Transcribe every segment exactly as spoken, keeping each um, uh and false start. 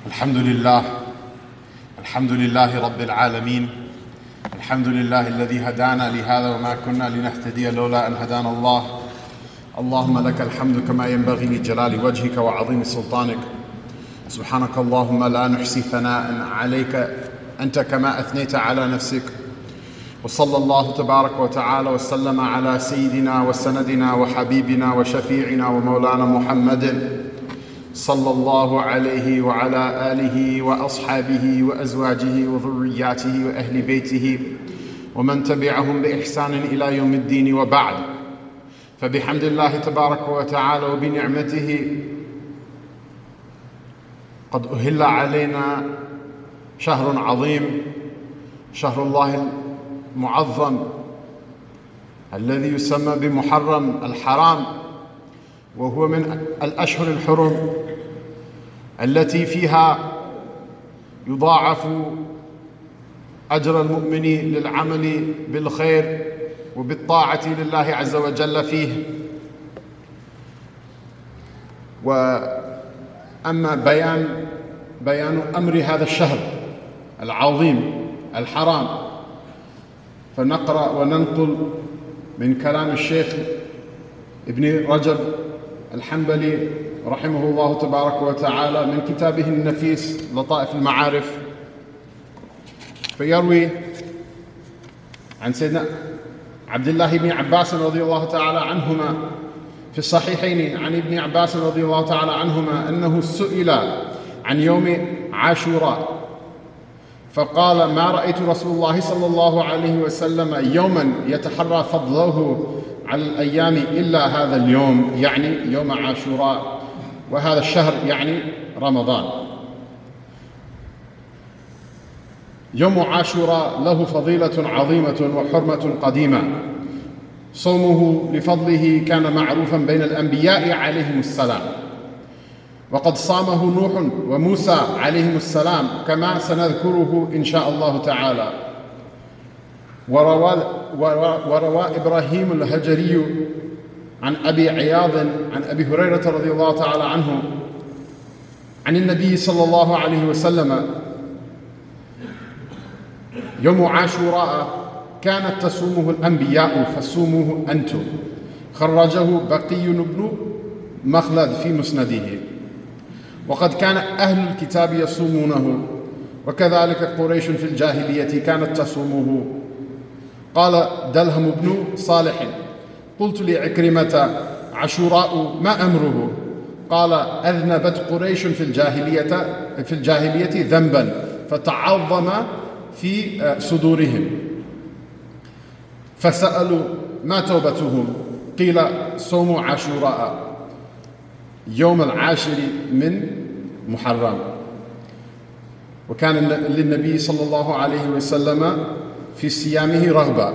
الحمد لله الحمد لله رب العالمين. الحمد لله الذي هدانا لهذا وما كنا لنهتدي لولا أن هدانا الله. اللهم لك الحمد كما ينبغي لجلال وجهك وعظيم سلطانك. سبحانك اللهم لا نحصي ثناء عليك أنت كما أثنيت على نفسك. وصلى الله تبارك وتعالى وسلم على سيدنا وسندنا وحبيبنا وشفيعنا ومولانا محمد صلى الله عليه وعلى آله وأصحابه وأزواجه وذرياته وأهل بيته ومن تبعهم بإحسان إلى يوم الدين، وبعد. فبحمد الله تبارك وتعالى وبنعمته قد أهل علينا شهر عظيم، شهر الله المعظم الذي يسمى بمحرم الحرام، وهو من الأشهر الحرم التي فيها يضاعف أجر المؤمن للعمل بالخير وبالطاعة لله عز وجل فيه. وأما بيان بيان أمر هذا الشهر العظيم الحرام، فنقرأ وننقل من كلام الشيخ ابن رجب الحنبلي رحمه الله تبارك وتعالى من كتابه النفيس لطائف المعارف، فيروي عن سيدنا عبد الله بن عباس رضي الله تعالى عنهما في الصحيحين عن ابن عباس رضي الله تعالى عنهما أنه سئل عن يوم عاشوراء فقال: ما رأيت رسول الله صلى الله عليه وسلم يوما يتحرى فضله على الأيام إلا هذا اليوم، يعني يوم عاشوراء، وهذا الشهر يعني رمضان. يوم عاشوراء له فضيلة عظيمة وحرمة قديمة. صومه لفضله كان معروفا بين الأنبياء عليهم السلام، وقد صامه نوح وموسى عليهم السلام كما سنذكره إن شاء الله تعالى. وروى, وروى إبراهيم الهجري عن أبي عياض عن أبي هريرة رضي الله تعالى عنه عن النبي صلى الله عليه وسلم: يوم عاشوراء كانت تصومه الأنبياء فصوموه أنتم. خرجه بقي بن مخلد في مسنده. وقد كان أهل الكتاب يصومونه، وكذلك قريش في الجاهلية كانت تصومه. قال دلهم بن صالح: قلت لعكرمة: عاشوراء ما أمره؟ قال: أذنبت قريش في الجاهلية في الجاهلية ذنبا فتعظم في صدورهم، فسألوا: ما توبتهم؟ قيل: صوم عاشوراء يوم العاشر من محرم. وكان للنبي صلى الله عليه وسلم في صيامه رغبة،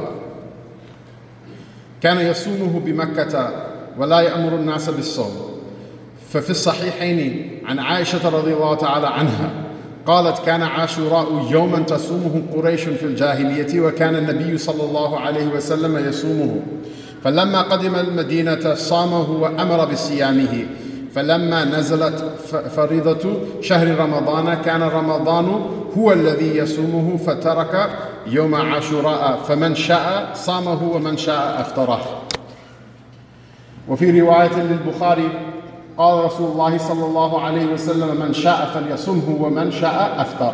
كان يصومه بمكة ولا يأمر الناس بالصوم. ففي الصحيحين عن عائشة رضي الله تعالى عنها قالت: كان عاشوراء يوما تصومه قريش في الجاهلية، وكان النبي صلى الله عليه وسلم يصومه، فلما قدم المدينة صامه وأمر بصيامه. فلما نزلت فريضة شهر رمضان كان رمضان هو الذي يصومه، فترك يوم عاشوراء، فمن شاء صامه ومن شاء أفطره. وفي رواية للبخاري قال رسول الله صلى الله عليه وسلم: من شاء فليصمه ومن شاء أفطر.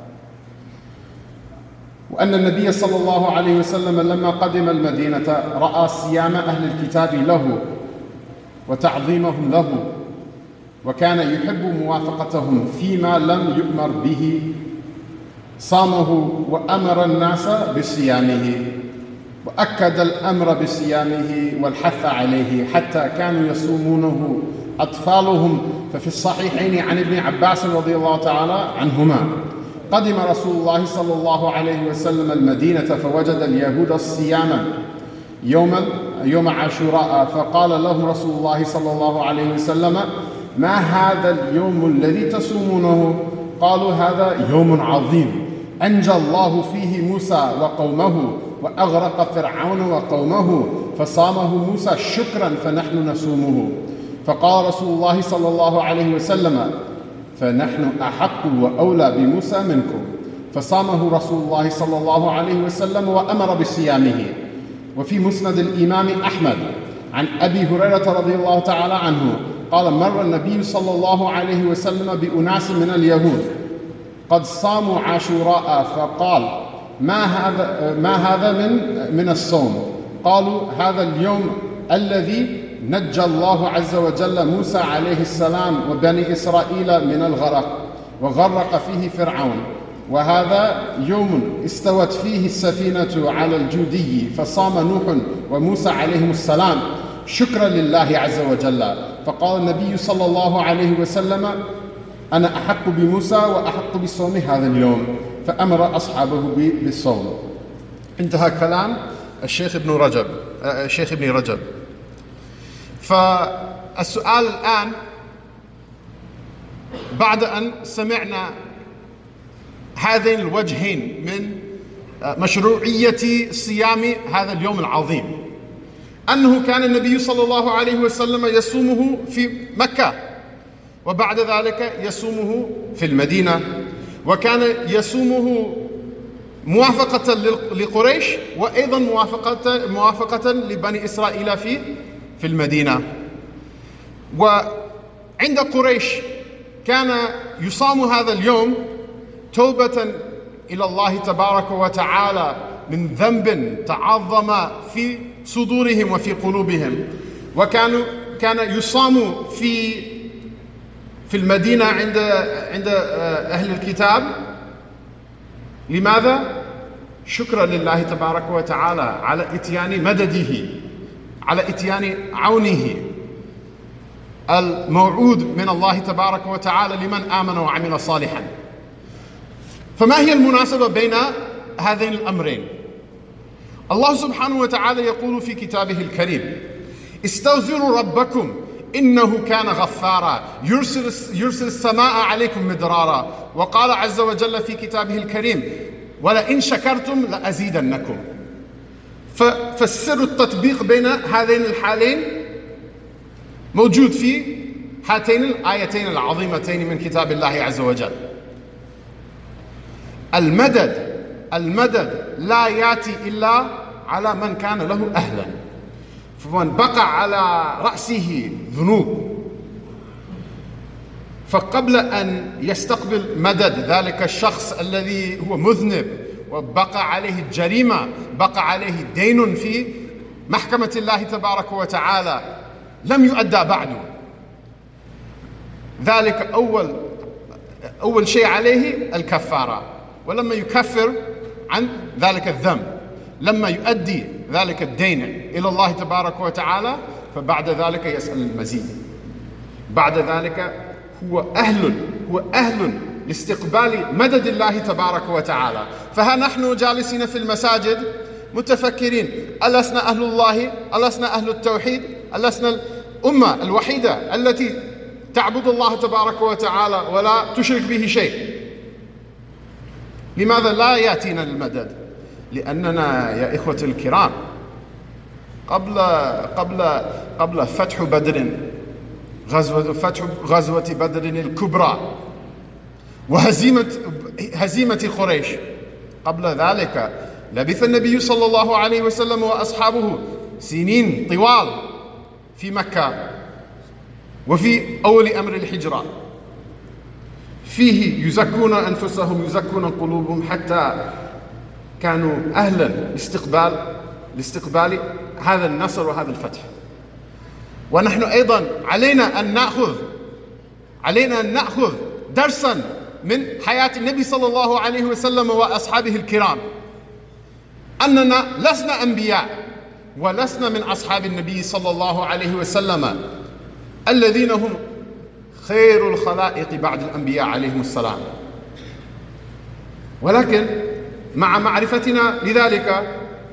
وأن النبي صلى الله عليه وسلم لما قدم المدينة رأى صيام أهل الكتاب له وتعظيمهم له، وكان يحب موافقتهم فيما لم يؤمر به، صامه وأمر الناس بصيامه، وأكد الأمر بصيامه والحث عليه حتى كانوا يصومونه أطفالهم. ففي الصحيحين عن ابن عباس رضي الله تعالى عنهما: قدم رسول الله صلى الله عليه وسلم المدينة فوجد اليهود صياما يوم يوم عاشوراء، فقال لهم رسول الله صلى الله عليه وسلم: ما هذا اليوم الذي تصومونه؟ قالوا: هذا يوم عظيم أنجى الله فيه موسى وقومه وأغرق فرعون وقومه، فصامه موسى شكرا فنحن نصومه. فقال رسول الله صلى الله عليه وسلم: فنحن أحق وأولى بموسى منكم. فصامه رسول الله صلى الله عليه وسلم وأمر بصيامه. وفي مسند الإمام أحمد عن أبي هريرة رضي الله تعالى عنه قال: مر النبي صلى الله عليه وسلم بأناس من اليهود قد صاموا عاشوراء، فقال: ما هذا ما هذا من من الصوم؟ قالوا: هذا اليوم الذي نجى الله عز وجل موسى عليه السلام وبني إسرائيل من الغرق وغرق فيه فرعون، وهذا يوم استوت فيه السفينة على الجودي، فصام نوح وموسى عليهم السلام شكرا لله عز وجل. فقال النبي صلى الله عليه وسلم: أنا أحق بموسى وأحق بصوم هذا اليوم، فأمر أصحابه بالصوم. انتهى كلام الشيخ ابن رجب الشيخ ابن رجب. فالسؤال الآن بعد أن سمعنا هذين الوجهين من مشروعية صيام هذا اليوم العظيم، أنه كان النبي صلى الله عليه وسلم يصومه في مكة، وبعد ذلك يصومه في المدينة، وكان يصومه موافقة لقريش وأيضا موافقة موافقة لبني إسرائيل في في المدينة. وعند قريش كان يصام هذا اليوم توبة إلى الله تبارك وتعالى من ذنب تعظم في صدورهم وفي قلوبهم، وكانوا كان يصام في في المدينة عند عند أهل الكتاب. لماذا؟ شكرا لله تبارك وتعالى على إتيان مدده، على إتيان عونه الموعود من الله تبارك وتعالى لمن آمن وعمل صالحا. فما هي المناسبة بين هذين الأمرين؟ الله سبحانه وتعالى يقول في كتابه الكريم: استغفروا ربكم إنه كان غفارا يرسل, يرسل السماء عليكم مدرارا. وقال عز وجل في كتابه الكريم: ولئن شكرتم لأزيدنكم. فالسر التطبيق بين هذين الحالين موجود في هاتين الآيتين العظيمتين من كتاب الله عز وجل. المدد المدد لا يأتي إلا على من كان له أهلا، فمن بقى على رأسه ذنوب، فقبل أن يستقبل مدد ذلك الشخص الذي هو مذنب وبقى عليه الجريمة، بقى عليه دين في محكمة الله تبارك وتعالى لم يؤدى بعده، ذلك أول أول شيء عليه الكفارة. ولما يكفر عن ذلك الذنب، لما يؤدي ذلك الدين إلى الله تبارك وتعالى، فبعد ذلك يسأل المزيد. بعد ذلك هو أهل هو أهل لاستقبال مدد الله تبارك وتعالى. فها نحن جالسين في المساجد متفكرين: ألسنا أهل الله؟ ألسنا أهل التوحيد؟ ألسنا الأمة الوحيدة التي تعبد الله تبارك وتعالى ولا تشرك به شيء؟ لماذا لا يأتينا المدد؟ لأننا يا إخوة الكرام قبل قبل قبل فتح بدر، غزوة فتح غزوة بدر الكبرى وهزيمة هزيمة قريش، قبل ذلك لبث النبي صلى الله عليه وسلم وأصحابه سنين طوال في مكة وفي أول أمر الهجرة، فيه يزكون أنفسهم يزكون قلوبهم حتى كانوا أهلا لاستقبال لاستقبال هذا النصر وهذا الفتح. ونحن أيضا علينا أن نأخذ علينا أن نأخذ درسا من حياة النبي صلى الله عليه وسلم وأصحابه الكرام، أننا لسنا أنبياء ولسنا من أصحاب النبي صلى الله عليه وسلم الذين هم خير الخلائق بعد الأنبياء عليهم السلام، ولكن مع معرفتنا لذلك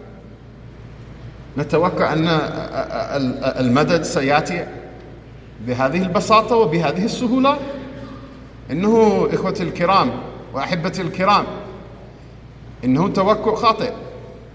نتوقع أن المدد سيأتي بهذه البساطة وبهذه السهولة. إنه إخوتي الكرام وأحبتي الكرام، إنه توقع خاطئ.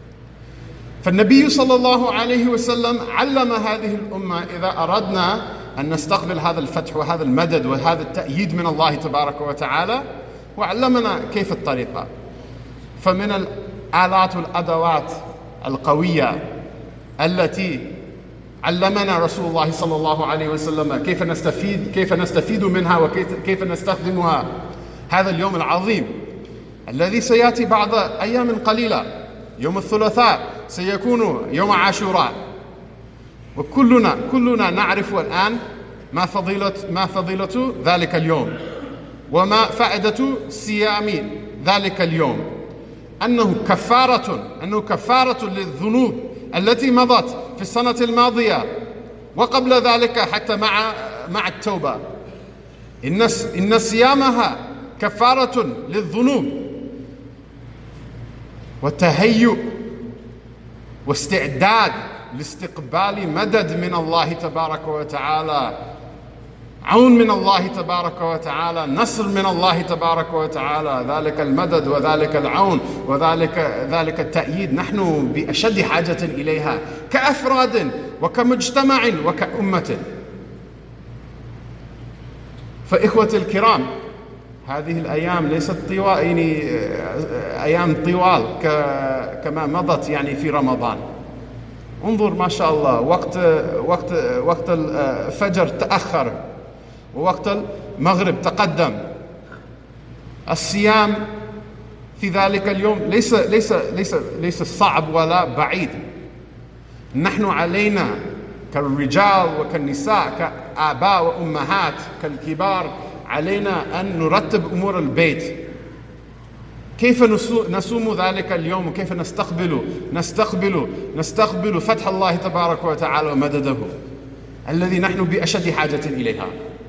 فالنبي صلى الله عليه وسلم علم هذه الأمة: إذا أردنا أن نستقبل هذا الفتح وهذا المدد وهذا التأييد من الله تبارك وتعالى، وعلمنا كيف الطريقة. فمن الآلات والأدوات القوية التي علمنا رسول الله صلى الله عليه وسلم كيف نستفيد كيف نستفيد منها وكيف نستخدمها هذا اليوم العظيم الذي سيأتي بعد أيام قليلة. يوم الثلاثاء سيكون يوم عاشوراء، وكلنا كلنا نعرف الآن ما فضيلة ما فضيلة ذلك اليوم وما فائدة صيام ذلك اليوم، أنه كفارة أنه كفارة للذنوب التي مضت في السنة الماضية وقبل ذلك حتى مع مع التوبة. إن إن صيامها كفارة للذنوب وتهيؤ واستعداد لاستقبال مدد من الله تبارك وتعالى، عون من الله تبارك وتعالى، نصر من الله تبارك وتعالى. ذلك المدد وذلك العون وذلك ذلك التأييد نحن بأشد حاجة إليها كأفراد وكمجتمع وكأمة. فإخوة الكرام، هذه الأيام ليست طوال يعني أيام طوال كما مضت يعني في رمضان. انظر ما شاء الله، وقت وقت وقت الفجر تأخر ووقت المغرب تقدم. الصيام في ذلك اليوم ليس ليس ليس ليس صعب ولا بعيد. نحن علينا كالرجال وكالنساء كآباء وأمهات كالكبار علينا أن نرتب أمور البيت. كيف نصوم ذلك اليوم وكيف نستقبل نستقبل نستقبل فتح الله تبارك وتعالى ومدده الذي نحن بأشد حاجة إليها.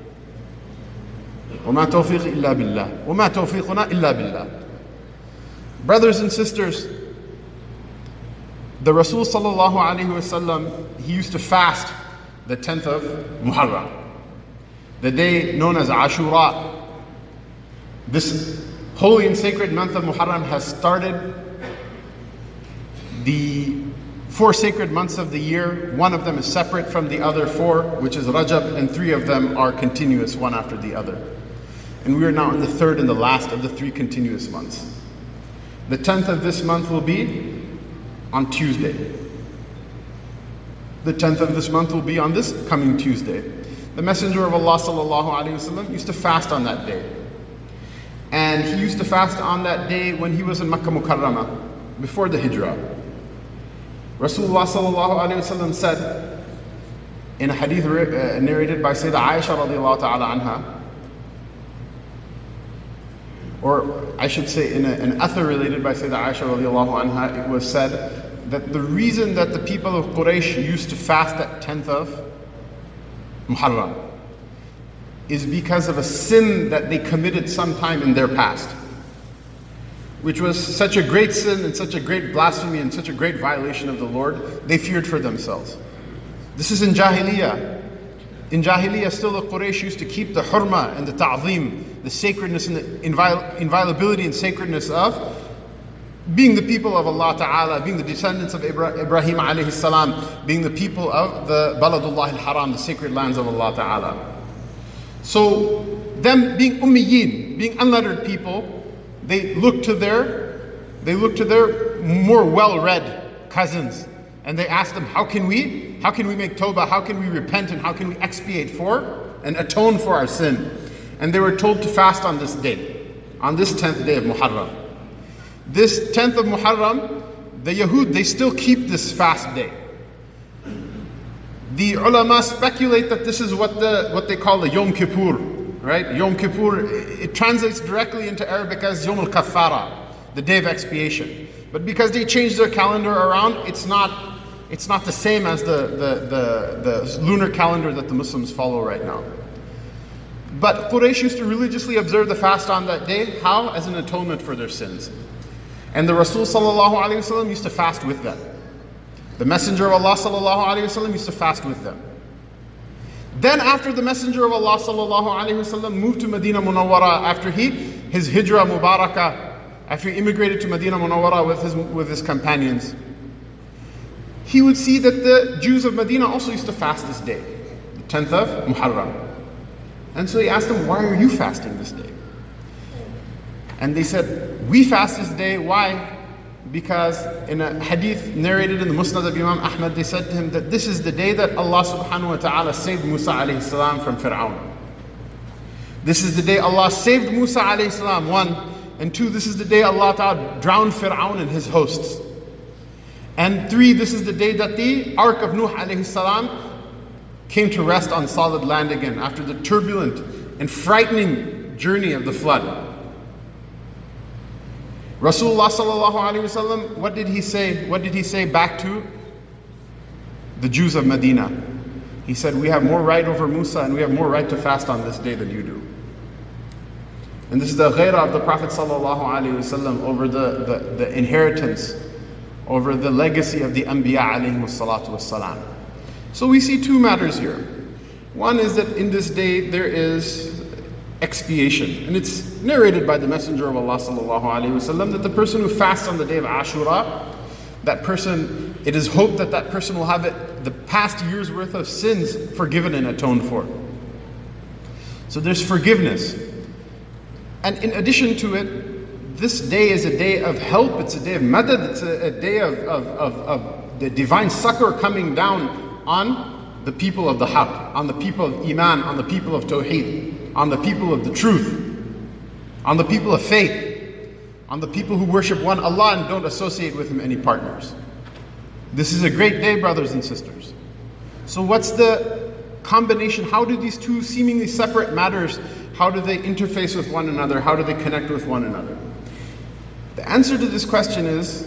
وما توفيق إلا بالله وما توفيقنا إلا بالله. Brothers and sisters, the Rasul sallallahu alayhi wa sallam, he used to fast the tenth of Muharram, the day known as Ashura. This holy and sacred month of Muharram has started the four sacred months of the year. One of them is separate from the other four, which is Rajab, and three of them are continuous, one after the other. And we are now in the third and the last of the three continuous months. The tenth of this month will be on Tuesday. The tenth of this month will be on this coming Tuesday. The Messenger of Allah sallallahu alaihi wasallam used to fast on that day. And he used to fast on that day when he was in Makkah Mukarramah, before the Hijrah. Rasulullah sallallahu alaihi wasallam said in a hadith uh, narrated by Sayyidah Aisha radiallahu ta'ala anha, or I should say in a, an athar related by Sayyidah Aisha radiallahu anha, it was said that the reason that the people of Quraysh used to fast that tenth of Muharram is because of a sin that they committed sometime in their past, which was such a great sin and such a great blasphemy and such a great violation of the Lord, they feared for themselves. This is in Jahiliyyah. In Jahiliyyah, still the Quraysh used to keep the hurma and the ta'zim, the sacredness and the inviol- inviolability and sacredness of being the people of Allah Ta'ala, being the descendants of Ibra- Ibrahim alayhi salam, being the people of the Baladullah al-Haram, the sacred lands of Allah Ta'ala. So, them being ummiyin, being unlettered people, they look to their, they look to their more well-read cousins, and they ask them, how can we, how can we make tawbah, how can we repent, and how can we expiate for and atone for our sin? And they were told to fast on this day, on this tenth day of Muharram. This tenth of Muharram, the Yahud, they still keep this fast day. The ulama speculate that this is what the what they call the Yom Kippur, right? Yom Kippur, it translates directly into Arabic as Yom al-Kaffara, the day of expiation. But because they changed their calendar around, it's not it's not the same as the, the, the, the lunar calendar that the Muslims follow right now. But Quraysh used to religiously observe the fast on that day. How? As an atonement for their sins. And the Rasul sallallahu alaihi wasallam used to fast with them. The Messenger of Allah sallallahu alaihi wasallam used to fast with them. Then after the Messenger of Allah sallallahu alaihi wasallam moved to Medina Munawwara, after he, his hijrah mubarakah, after he immigrated to Medina Munawwara with his, with his companions, he would see that the Jews of Medina also used to fast this day, the tenth of Muharram. And so he asked them, why are you fasting this day? And they said, we fast this day. Why? Because in a hadith narrated in the Musnad of Imam Ahmad, they said to him that this is the day that Allah subhanahu wa ta'ala saved Musa alayhi salam from Fir'aun. This is the day Allah saved Musa alayhi salam, one. And two, this is the day Allah ta'ala drowned Fir'aun and his hosts. And three, this is the day that the Ark of Nuh alayhi salam came to rest on solid land again after the turbulent and frightening journey of the flood. Rasulullah sallallahu alayhi wasallam, what did he say? What did he say back to the Jews of Medina? He said, we have more right over Musa and we have more right to fast on this day than you do. And this is the ghairah of the Prophet sallallahu alayhi wasallam over the, the, the inheritance, over the legacy of the Anbiya alayhi salatu wassalam. So we see two matters here. One is that in this day there is expiation. And it's narrated by the Messenger of Allah sallallahu alayhi wasallam that the person who fasts on the day of Ashura, that person, it is hoped that that person will have it, the past year's worth of sins forgiven and atoned for. So there's forgiveness. And in addition to it, this day is a day of help, it's a day of madad, it's a, a day of, of, of, of the divine succor coming down on the people of the haqq, on the people of iman, on the people of tawheed, on the people of the truth, on the people of faith, on the people who worship one Allah and don't associate with Him any partners. This is a great day, brothers and sisters. So what's the combination? How do these two seemingly separate matters, how do they interface with one another? How do they connect with one another? The answer to this question is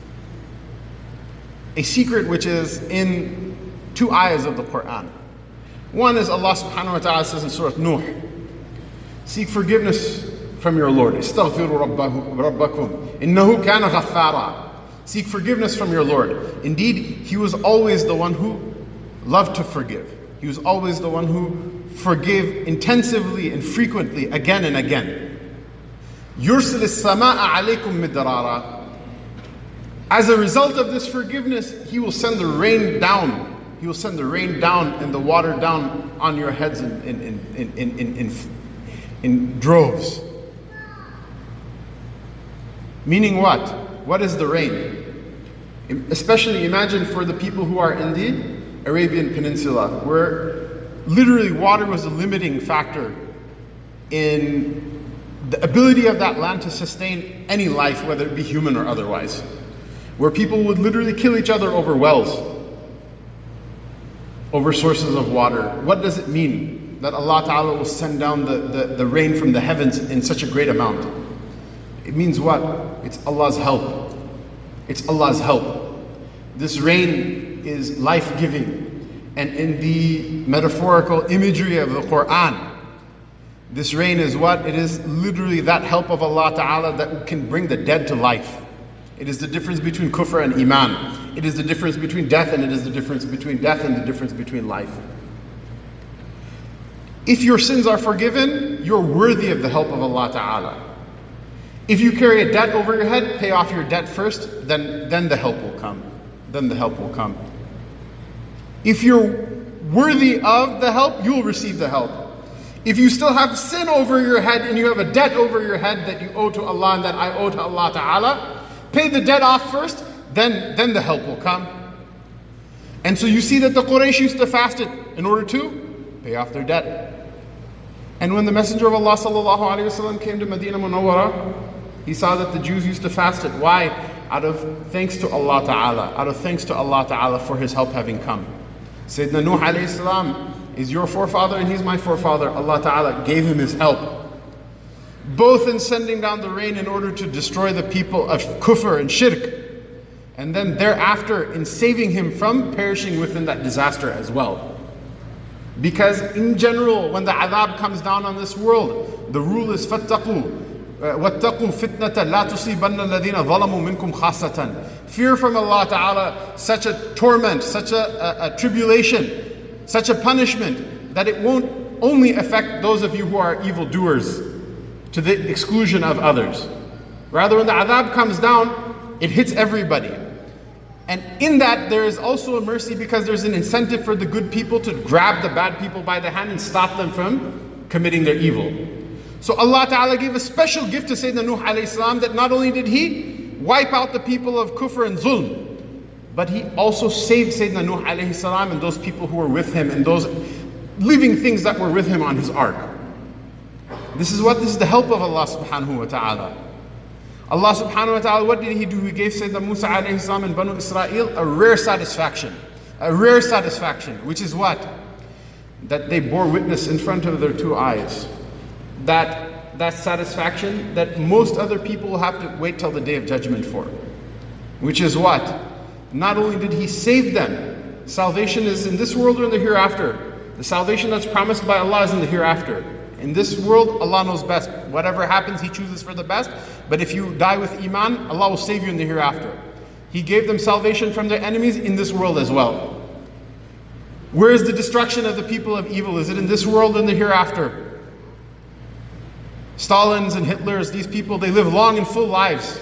a secret which is in two ayahs of the Quran. One is Allah subhanahu wa ta'ala says in Surah Nuh, seek forgiveness from your Lord. Istaghfiru rabbakum innahu kana ghaffara. Seek forgiveness from your Lord. Indeed, He was always the one who loved to forgive. He was always the one who forgave intensively and frequently, again and again. Yursil as-samaa'a alaykum midrara. As a result of this forgiveness, He will send the rain down. He will send the rain down and the water down on your heads in, in, in, in, in, in, in, in droves. Meaning what? What is the rain? Especially imagine for the people who are in the Arabian Peninsula, where literally water was a limiting factor in the ability of that land to sustain any life, whether it be human or otherwise. Where people would literally kill each other over wells, over sources of water. What does it mean that Allah Ta'ala will send down the, the, the rain from the heavens in such a great amount? It means what? It's Allah's help. It's Allah's help. This rain is life-giving. And in the metaphorical imagery of the Quran, this rain is what? It is literally that help of Allah Ta'ala that can bring the dead to life. It is the difference between kufr and iman. It is the difference between death and it is the difference between death and the difference between life. If your sins are forgiven, you're worthy of the help of Allah Ta'ala. If you carry a debt over your head, pay off your debt first, then, then the help will come. Then the help will come. If you're worthy of the help, you will receive the help. If you still have sin over your head and you have a debt over your head that you owe to Allah and that I owe to Allah Ta'ala, pay the debt off first, then, then the help will come. And so you see that the Quraysh used to fast it in order to pay off their debt. And when the Messenger of Allah sallallahu alaihi wasallam came to Medina Munawwara, he saw that the Jews used to fast it. Why? Out of thanks to Allah Ta'ala. Out of thanks to Allah Ta'ala for His help having come. Sayyidina Nuh alayhi salam is your forefather and he's my forefather. Allah Ta'ala gave him His help. Both in sending down the rain in order to destroy the people of kufr and shirk. And then thereafter in saving him from perishing within that disaster as well. Because in general, when the adhab comes down on this world, the rule is فَاتَّقُوا وَاتَّقُوا فِتْنَةً لَا تُصِيبَنَّ الَّذِينَ ظَلَمُوا مِنْكُمْ خَاصَّةً. Fear from Allah Ta'ala such a torment, such a, a, a tribulation, such a punishment that it won't only affect those of you who are evildoers to the exclusion of others. Rather, when the adhab comes down, it hits everybody. And in that, there is also a mercy because there's an incentive for the good people to grab the bad people by the hand and stop them from committing their evil. So Allah Ta'ala gave a special gift to Sayyidina Nuh alayhi salam, that not only did he wipe out the people of kufr and zulm, but he also saved Sayyidina Nuh alayhi salam and those people who were with him and those living things that were with him on his ark. This is what, this is the help of Allah subhanahu wa ta'ala. Allah subhanahu wa ta'ala, what did he do? He gave Sayyidina Musa alayhi salam and Banu Israel a rare satisfaction. A rare satisfaction, which is what? That they bore witness in front of their two eyes. That, that satisfaction that most other people will have to wait till the day of judgment for. Which is what? Not only did he save them, salvation is in this world or in the hereafter. The salvation that's promised by Allah is in the hereafter. In this world, Allah knows best. Whatever happens, He chooses for the best. But if you die with Iman, Allah will save you in the hereafter. He gave them salvation from their enemies in this world as well. Where is the destruction of the people of evil? Is it in this world or in the hereafter? Stalins and Hitlers, these people, they live long and full lives.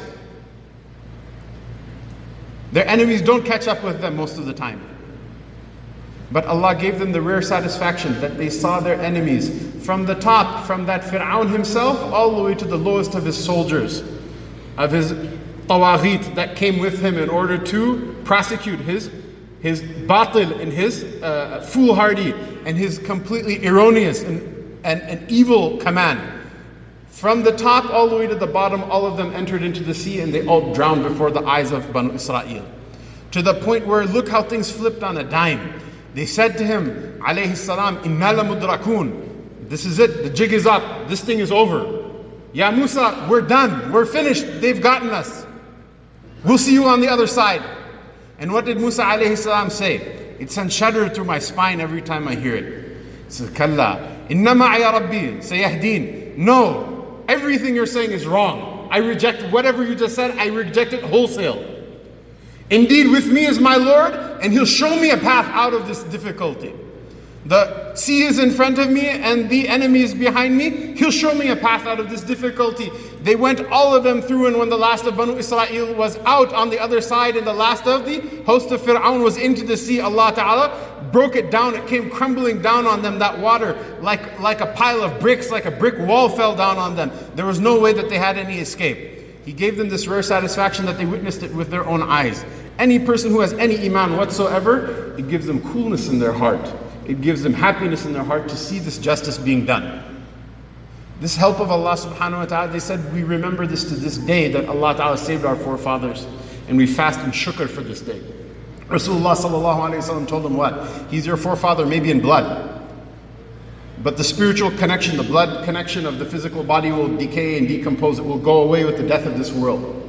Their enemies don't catch up with them most of the time. But Allah gave them the rare satisfaction that they saw their enemies from the top, from that Fir'aun himself, all the way to the lowest of his soldiers, of his tawaghit that came with him in order to prosecute his, his batil and his uh, foolhardy and his completely erroneous and, and, and evil command. From the top all the way to the bottom, all of them entered into the sea and they all drowned before the eyes of Banu Israel. To the point where, look how things flipped on a dime. They said to him, alayhi salam, inna la mudrakun. This is it, the jig is up, this thing is over. Ya Musa, we're done, we're finished, they've gotten us. We'll see you on the other side. And what did Musa alayhi salam say? It sends shudder through my spine every time I hear it. He says, Kalla, inna ma'a rabbi sayahdeen. No, everything you're saying is wrong. I reject whatever you just said, I reject it wholesale. Indeed, with me is my Lord, and He'll show me a path out of this difficulty. The sea is in front of me, and the enemy is behind me. He'll show me a path out of this difficulty. They went all of them through, and when the last of Banu Israel was out on the other side, and the last of the host of Fir'aun was into the sea, Allah Ta'ala broke it down. It came crumbling down on them, that water, like, like a pile of bricks, like a brick wall fell down on them. There was no way that they had any escape. He gave them this rare satisfaction that they witnessed it with their own eyes. Any person who has any iman whatsoever, it gives them coolness in their heart. It gives them happiness in their heart to see this justice being done. This help of Allah subhanahu wa ta'ala, they said, we remember this to this day, that Allah ta'ala saved our forefathers, and we fast and shukr for this day. Rasulullah sallallahu alayhi wa sallam told them what? He's your forefather maybe in blood, but the spiritual connection, the blood connection of the physical body will decay and decompose. It will go away with the death of this world.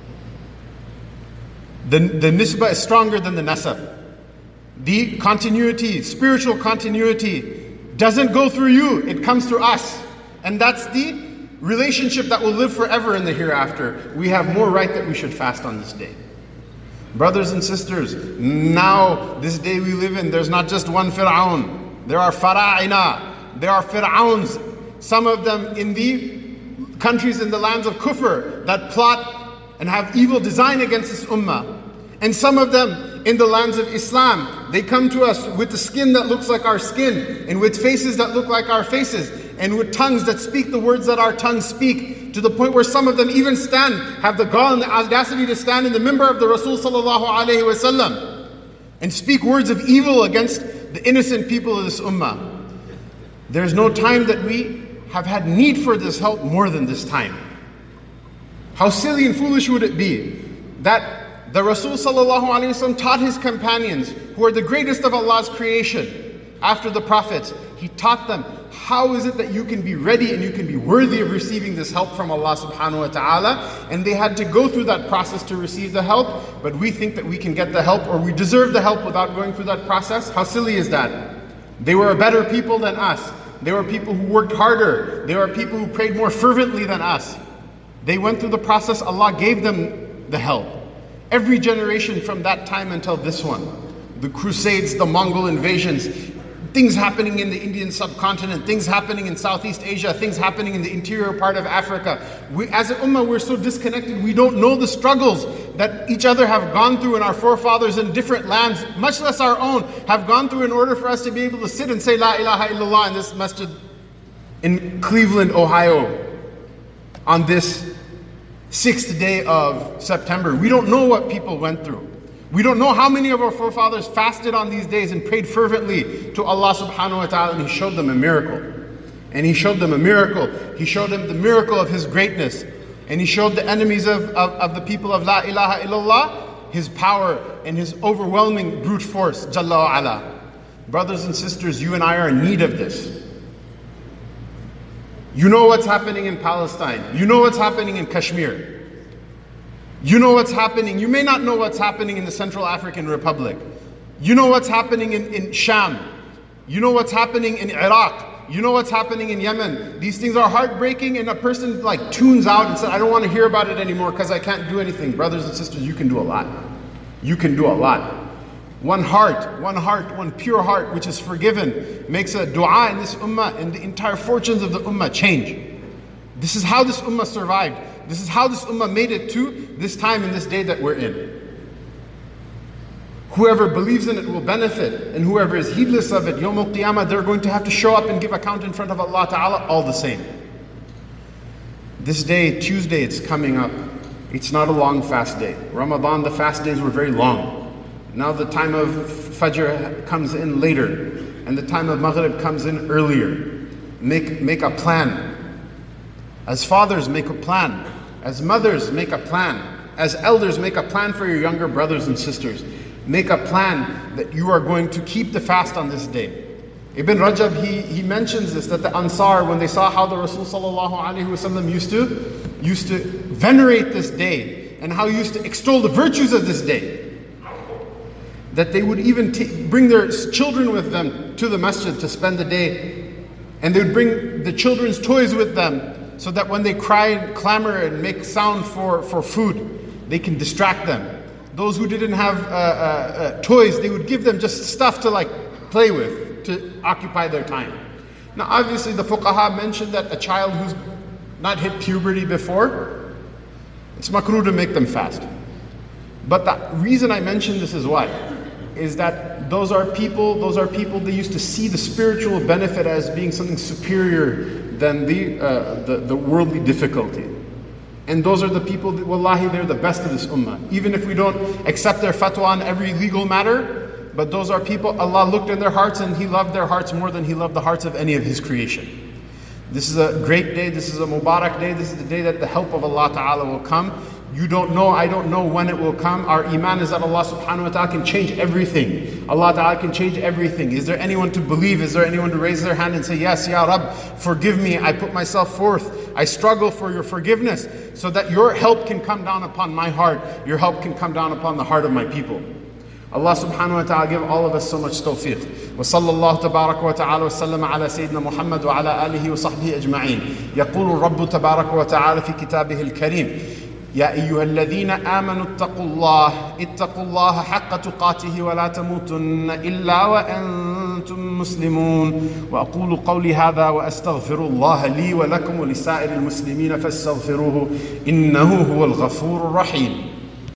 The, the nisbah is stronger than the nasab. The continuity, spiritual continuity, doesn't go through you, it comes through us. And that's the relationship that will live forever in the hereafter. We have more right that we should fast on this day. Brothers and sisters, now, this day we live in, there's not just one Fir'aun. There are Fara'ina. There are Fir'auns, some of them in the countries in the lands of Kufr that plot and have evil design against this ummah. And some of them in the lands of Islam. They come to us with the skin that looks like our skin, and with faces that look like our faces, and with tongues that speak the words that our tongues speak, to the point where some of them even stand, have the gall and the audacity to stand in the minbar of the Rasul sallallahu alayhi wasallam and speak words of evil against the innocent people of this ummah. There's no time that we have had need for this help more than this time. How silly and foolish would it be that the Rasul sallallahu alayhi wasallam taught his companions, who are the greatest of Allah's creation after the prophets, he taught them, how is it that you can be ready and you can be worthy of receiving this help from Allah subhanahu wa ta'ala? And they had to go through that process to receive the help, but we think that we can get the help, or we deserve the help without going through that process. How silly is that? They were a better people than us. They were people who worked harder. They were people who prayed more fervently than us. They went through the process, Allah gave them the help. Every generation from that time until this one, the Crusades, the Mongol invasions, things happening in the Indian subcontinent, things happening in Southeast Asia, things happening in the interior part of Africa. We, as an ummah, we're so disconnected, we don't know the struggles that each other have gone through, and our forefathers in different lands, much less our own, have gone through in order for us to be able to sit and say La ilaha illallah in this masjid in Cleveland, Ohio, on this sixth day of September. We don't know what people went through. We don't know how many of our forefathers fasted on these days and prayed fervently to Allah subhanahu wa ta'ala, and He showed them a miracle. And He showed them a miracle. He showed them the miracle of His greatness. And He showed the enemies of, of, of the people of La ilaha illallah His power and His overwhelming brute force, Jalla wa ala. Brothers and sisters, you and I are in need of this. You know what's happening in Palestine. You know what's happening in Kashmir. You know what's happening. You may not know what's happening in the Central African Republic. You know what's happening in, in Sham. You know what's happening in Iraq. You know what's happening in Yemen. These things are heartbreaking, and a person like tunes out and says, I don't want to hear about it anymore because I can't do anything. Brothers and sisters, you can do a lot. You can do a lot. One heart, one heart, one pure heart which is forgiven makes a dua in this ummah, and the entire fortunes of the ummah change. This is how this ummah survived. This is how this ummah made it to this time and this day that we're in. Whoever believes in it will benefit, and whoever is heedless of it, Yawm al-Qiyamah, they're going to have to show up and give account in front of Allah Ta'ala all the same. This day, Tuesday, it's coming up. It's not a long fast day. Ramadan, the fast days were very long. Now the time of Fajr comes in later, and the time of Maghrib comes in earlier. Make, make a plan. As fathers, make a plan. As mothers, make a plan. As elders, make a plan for your younger brothers and sisters. Make a plan that you are going to keep the fast on this day. Ibn Rajab, he, he mentions this, that the Ansar, when they saw how the Rasul sallallahu alaihi wasallam used to, used to venerate this day, and how he used to extol the virtues of this day, that they would even t- bring their children with them to the masjid to spend the day, and they would bring the children's toys with them, so that when they cry and clamor and make sound for, for food, they can distract them. Those who didn't have uh, uh, uh, toys, they would give them just stuff to like play with, to occupy their time. Now obviously the fuqaha mentioned that a child who's not hit puberty before, it's makruh to make them fast. But the reason I mention this is why? Is that those are people, those are people that used to see the spiritual benefit as being something superior than the, uh, the, the worldly difficulty. And those are the people that, wallahi, they're the best of this ummah. Even if we don't accept their fatwa on every legal matter, but those are people, Allah looked in their hearts and He loved their hearts more than He loved the hearts of any of His creation. This is a great day, this is a Mubarak day, this is the day that the help of Allah Ta'ala will come. You don't know, I don't know when it will come. Our iman is that Allah subhanahu wa ta'ala can change everything. Allah ta'ala can change everything. Is there anyone to believe? Is there anyone to raise their hand and say, yes, Ya Rabb, forgive me. I put myself forth. I struggle for your forgiveness so that your help can come down upon my heart. Your help can come down upon the heart of my people. Allah subhanahu wa ta'ala give all of us so much tawfiq. Wa sallallahu tabaraka wa ta'ala wa sallama ala Sayyidina Muhammad wa ala alihi wa sahbihi ajma'in. Yaqulu Rabbu tabaraka wa ta'ala fi kitabihi al-kareem. يا أيها الذين آمنوا اتقوا الله اتقوا الله حق تقاته ولا تموتن إلا وأنتم مسلمون وأقول قولي هذا وأستغفر الله لي ولكم ولسائر المسلمين فاستغفروه إنه هو الغفور الرحيم.